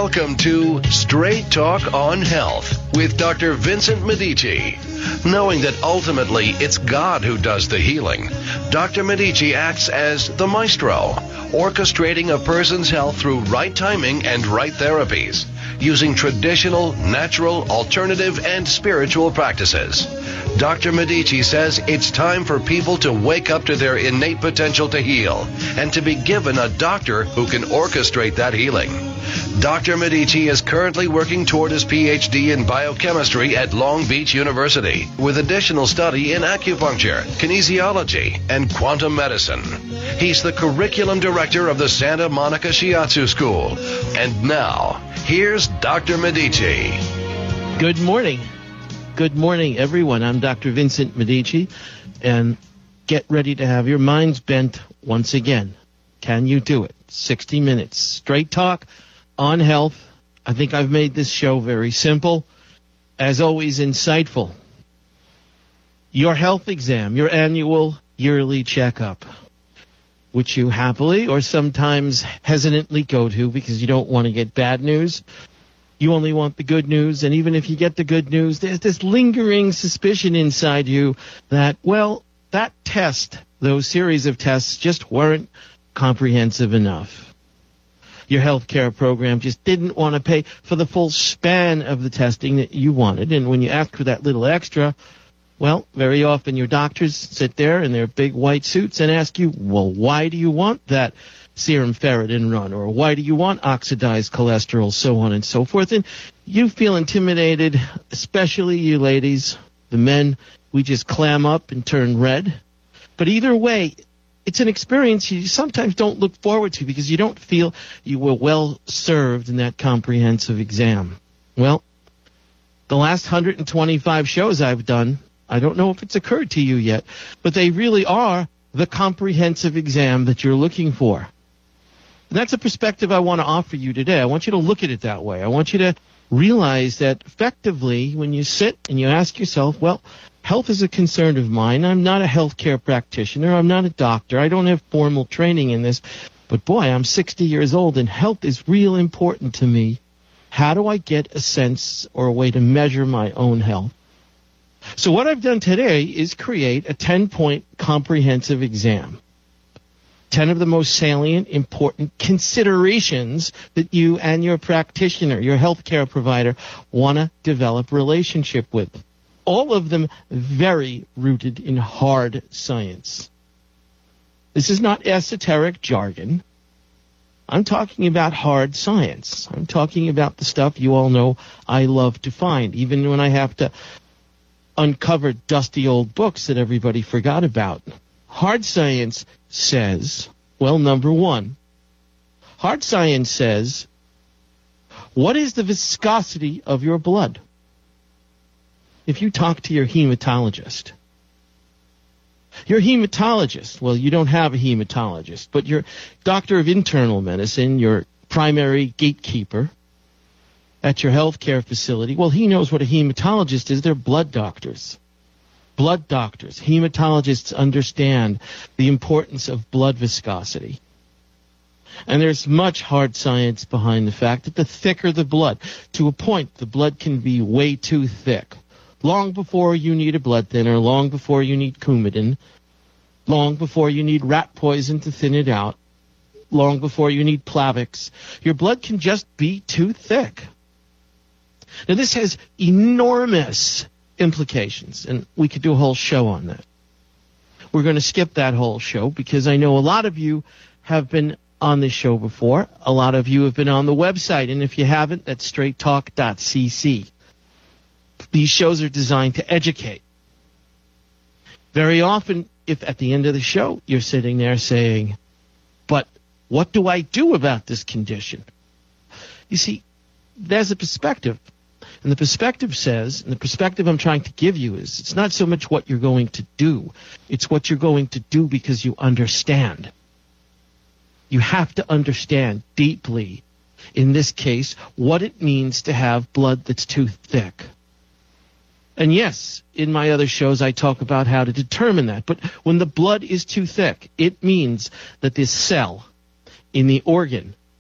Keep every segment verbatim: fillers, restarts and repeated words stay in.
Welcome to Straight Talk on Health with Doctor Vincent Medici. Knowing that ultimately it's God who does the healing, Doctor Medici acts as the maestro, orchestrating a person's health through right timing and right therapies, using traditional, natural, alternative, and spiritual practices. Doctor Medici says it's time for people to wake up to their innate potential to heal and to be given a doctor who can orchestrate that healing. Doctor Medici is currently working toward his P H D in biochemistry at Long Beach University, with additional study in acupuncture, kinesiology, and quantum medicine. He's the curriculum director of the Santa Monica Shiatsu School. And now, here's Doctor Medici. Good morning. Good morning, everyone. I'm Doctor Vincent Medici, and get ready to have your minds bent once again. Can you do it? sixty minutes. Straight talk on health. I think I've made this show very simple. As always, insightful. Your health exam, your annual yearly checkup, which you happily or sometimes hesitantly go to because you don't want to get bad news. You only want the good news, and even if you get the good news, there's this lingering suspicion inside you that, well, that test, those series of tests just weren't comprehensive enough. Your health care program just didn't want to pay for the full span of the testing that you wanted, and when you ask for that little extra, well, very often your doctors sit there in their big white suits and ask you, well, why do you want that serum ferritin run, or why do you want oxidized cholesterol, so on and so forth. And you feel intimidated, especially you ladies. The men, we just clam up and turn red. But either way, it's an experience you sometimes don't look forward to because you don't feel you were well served in that comprehensive exam. Well, the last one hundred twenty-five shows I've done, I don't know if it's occurred to you yet, but they really are the comprehensive exam that you're looking for. And that's a perspective I want to offer you today. I want you to look at it that way. I want you to realize that effectively when you sit and you ask yourself, well, health is a concern of mine. I'm not a healthcare practitioner. I'm not a doctor. I don't have formal training in this. But boy, I'm sixty years old and health is real important to me. How do I get a sense or a way to measure my own health? So what I've done today is create a ten-point comprehensive exam. ten of the most salient, important considerations that you and your practitioner, your healthcare provider, want to develop relationship with. All of them very rooted in hard science. This is not esoteric jargon. I'm talking about hard science. I'm talking about the stuff you all know I love to find, even when I have to uncover dusty old books that everybody forgot about. Hard science says, well, number one, hard science says, what is the viscosity of your blood? If you talk to your hematologist, your hematologist, well, you don't have a hematologist, but your doctor of internal medicine, your primary gatekeeper at your healthcare facility, well, he knows what a hematologist is. They're blood doctors. Blood doctors, hematologists understand the importance of blood viscosity. And there's much hard science behind the fact that the thicker the blood, to a point, the blood can be way too thick. Long before you need a blood thinner, long before you need Coumadin, long before you need rat poison to thin it out, long before you need Plavix, your blood can just be too thick. Now, this has enormous implications, and we could do a whole show on that. We're going to skip that whole show because I know a lot of you have been on this show before. A lot of you have been on the website, and if you haven't, that's straight talk dot c c. These shows are designed to educate. Very often, if at the end of the show you're sitting there saying, but what do I do about this condition? You see, there's a perspective. And the perspective says, and the perspective I'm trying to give you is, it's not so much what you're going to do. It's what you're going to do because you understand. You have to understand deeply, in this case, what it means to have blood that's too thick. And yes, in my other shows I talk about how to determine that. But when the blood is too thick, it means that this cell in the organ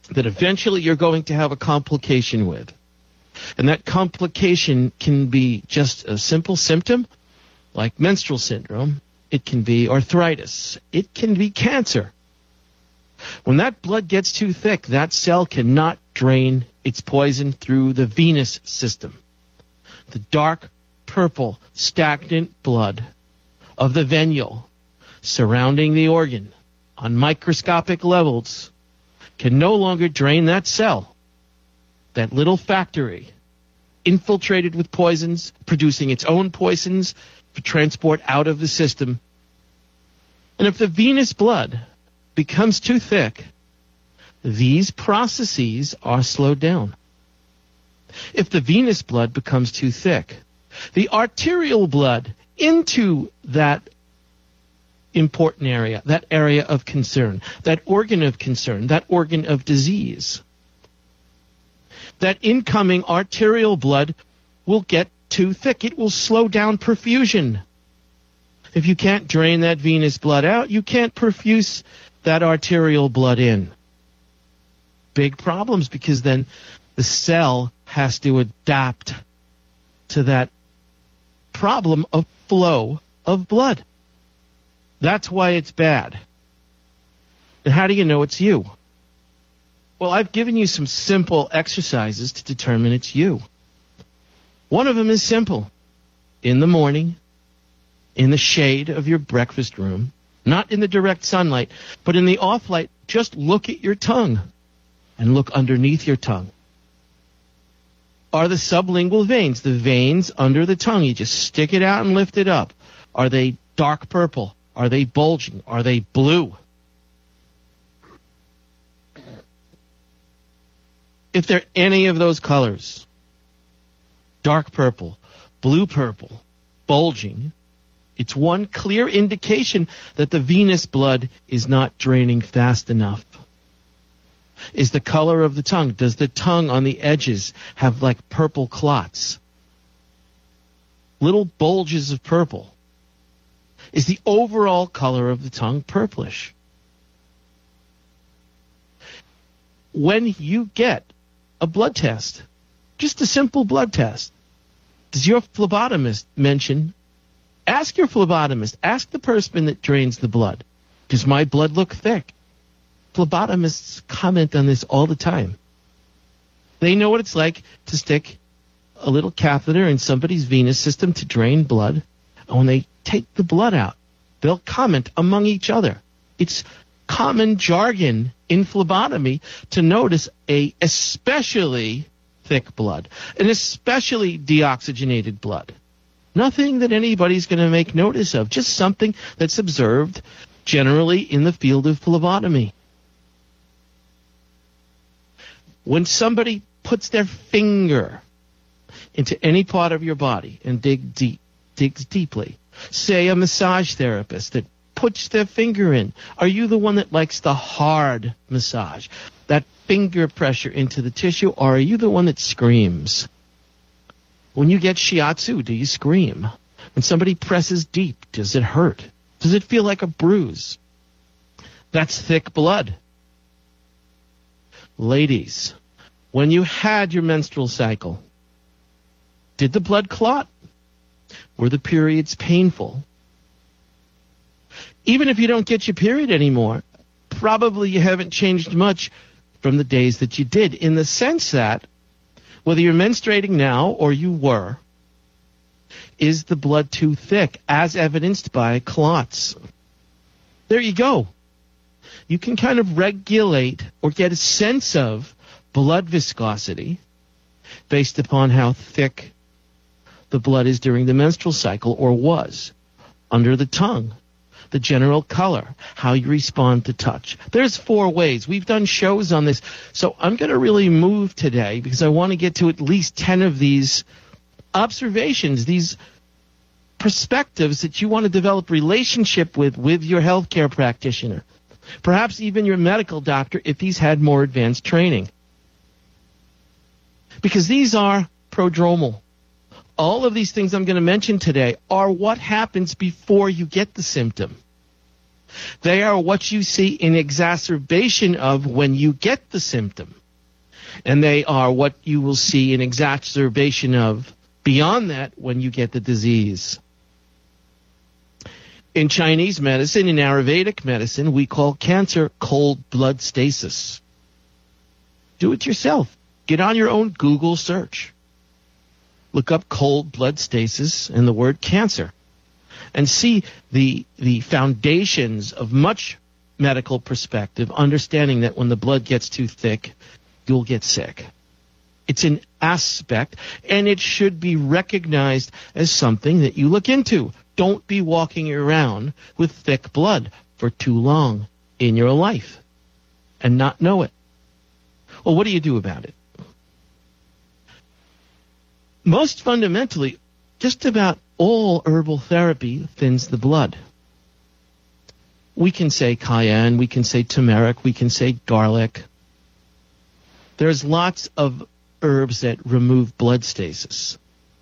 that eventually you're going to have a complication with. And that complication can be just a simple symptom, like menstrual syndrome. It can be arthritis. It can be cancer. When that blood gets too thick, that cell cannot drain its poison through the venous system. The dark, purple, stagnant blood of the venule surrounding the organ on microscopic levels can no longer drain that cell, that little factory, infiltrated with poisons, producing its own poisons for transport out of the system. And if the venous blood becomes too thick, these processes are slowed down. If the venous blood becomes too thick, the arterial blood into that important area, that area of concern, that organ of concern, that organ of disease, that incoming arterial blood will get too thick. It will slow down perfusion. If you can't drain that venous blood out, you can't perfuse that arterial blood in. Big problems, because then the cell has to adapt to that problem of flow of blood. That's why it's bad. And how do you know it's you? Well, I've given you some simple exercises to determine it's you. One of them is simple. In the morning, in the shade of your breakfast room, not in the direct sunlight, but in the off light, just look at your tongue and look underneath your tongue. Are the sublingual veins, the veins under the tongue, you just stick it out and lift it up, are they dark purple? Are they bulging? Are they blue? If they're any of those colors, dark purple, blue purple, bulging, it's one clear indication that the venous blood is not draining fast enough. Is the color of the tongue, does the tongue on the edges have like purple clots? Little bulges of purple. Is the overall color of the tongue purplish? When you get a blood test, just a simple blood test, does your phlebotomist mention, ask your phlebotomist, ask the person that drains the blood, does my blood look thick? Phlebotomists comment on this all the time. They know what it's like to stick a little catheter in somebody's venous system to drain blood. And when they take the blood out, they'll comment among each other. It's common jargon in phlebotomy to notice a especially thick blood, an especially deoxygenated blood. Nothing that anybody's going to make notice of, just something that's observed generally in the field of phlebotomy. When somebody puts their finger into any part of your body and dig deep, digs deeply, say a massage therapist that puts their finger in, are you the one that likes the hard massage, that finger pressure into the tissue, or are you the one that screams? When you get shiatsu, do you scream? When somebody presses deep, does it hurt? Does it feel like a bruise? That's thick blood. Ladies, when you had your menstrual cycle, did the blood clot? Were the periods painful? Even if you don't get your period anymore, probably you haven't changed much from the days that you did, in the sense that whether you're menstruating now or you were, is the blood too thick, as evidenced by clots? There you go. You can kind of regulate or get a sense of blood viscosity based upon how thick the blood is during the menstrual cycle, or was, under the tongue, the general color, how you respond to touch. There's four ways. We've done shows on this, so I'm going to really move today because I want to get to at least ten of these observations, these perspectives that you want to develop relationship with, with your healthcare practitioner, perhaps even your medical doctor if he's had more advanced training. Because these are prodromal. All of these things I'm going to mention today are what happens before you get the symptom. They are what you see in exacerbation of when you get the symptom. And they are what you will see in exacerbation of beyond that when you get the disease. In Chinese medicine, in Ayurvedic medicine, we call cancer cold blood stasis. Do it yourself. Get on your own Google search. Look up cold blood stasis and the word cancer. And see the the foundations of much medical perspective, understanding that when the blood gets too thick, you'll get sick. It's an aspect, and it should be recognized as something that you look into. Don't be walking around with thick blood for too long in your life and not know it. Well, what do you do about it? Most fundamentally, just about all herbal therapy thins the blood. We can say cayenne, we can say turmeric, we can say garlic. There's lots of herbs that remove blood stasis.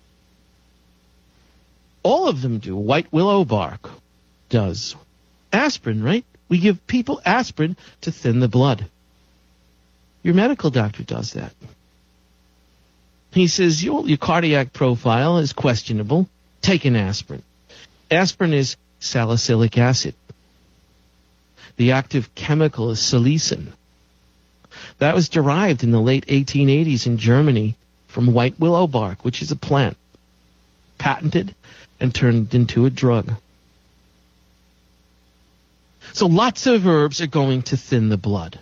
All of them do. White willow bark does. Aspirin, right? We give people aspirin to thin the blood. Your medical doctor does that. He says, your, your cardiac profile is questionable. Take an aspirin. Aspirin is salicylic acid. The active chemical is salicin. That was derived in the late eighteen eighties in Germany from white willow bark, which is a plant, patented and turned into a drug. So lots of herbs are going to thin the blood.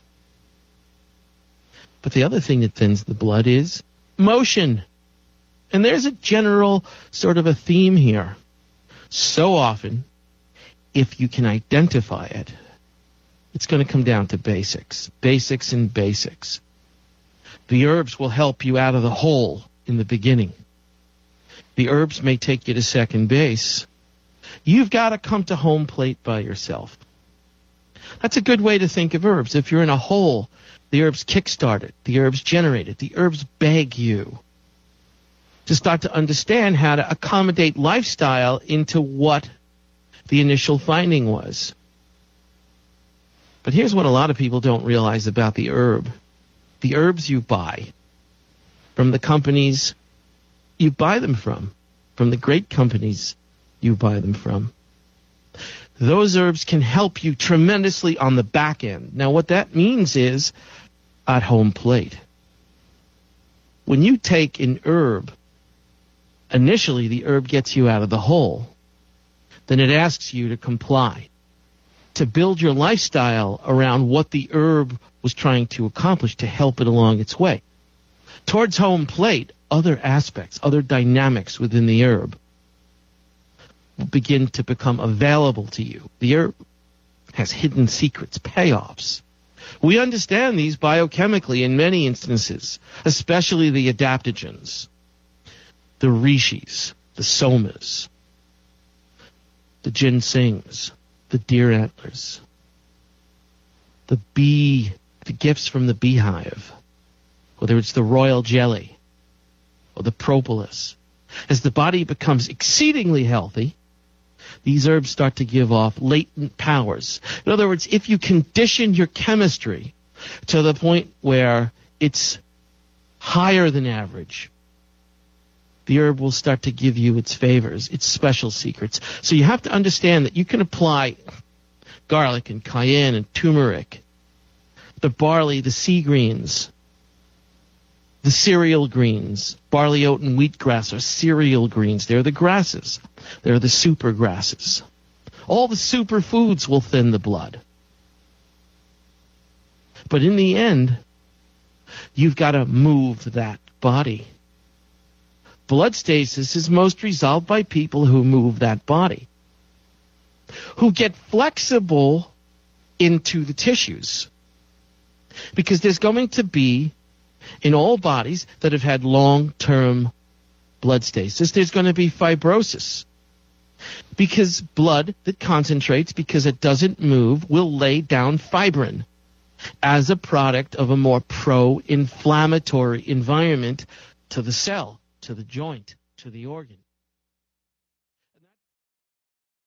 But the other thing that thins the blood is motion. And there's a general sort of a theme here. So often, if you can identify it, it's going to come down to basics. Basics and basics. The herbs will help you out of the hole in the beginning. The herbs may take you to second base. You've got to come to home plate by yourself. That's a good way to think of herbs. If you're in a hole, the herbs kickstart it. The herbs generate it. The herbs beg you to start to understand how to accommodate lifestyle into what the initial finding was. But here's what a lot of people don't realize about the herb. The herbs you buy from the companies you buy them from, from the great companies you buy them from, those herbs can help you tremendously on the back end. Now, what that means is at home plate. When you take an herb, initially the herb gets you out of the hole. Then it asks you to comply, to build your lifestyle around what the herb was trying to accomplish to help it along its way. Towards home plate, other aspects, other dynamics within the herb will begin to become available to you. The herb has hidden secrets, payoffs. We understand these biochemically in many instances, especially the adaptogens, the rishis, the somas, the ginsengs, the deer antlers, the bee, the gifts from the beehive, whether it's the royal jelly or the propolis. As the body becomes exceedingly healthy, these herbs start to give off latent powers. In other words, if you condition your chemistry to the point where it's higher than average, the herb will start to give you its favors, its special secrets. So you have to understand that you can apply garlic and cayenne and turmeric, the barley, the sea greens, the cereal greens. Barley, oat, and wheatgrass are cereal greens. They're the grasses. They're the super grasses. All the superfoods will thin the blood. But in the end, you've got to move that body. Blood stasis is most resolved by people who move that body, who get flexible into the tissues. Because there's going to be, in all bodies that have had long-term blood stasis, there's going to be fibrosis. Because blood that concentrates, because it doesn't move, will lay down fibrin as a product of a more pro-inflammatory environment to the cell, to the joint, to the organ.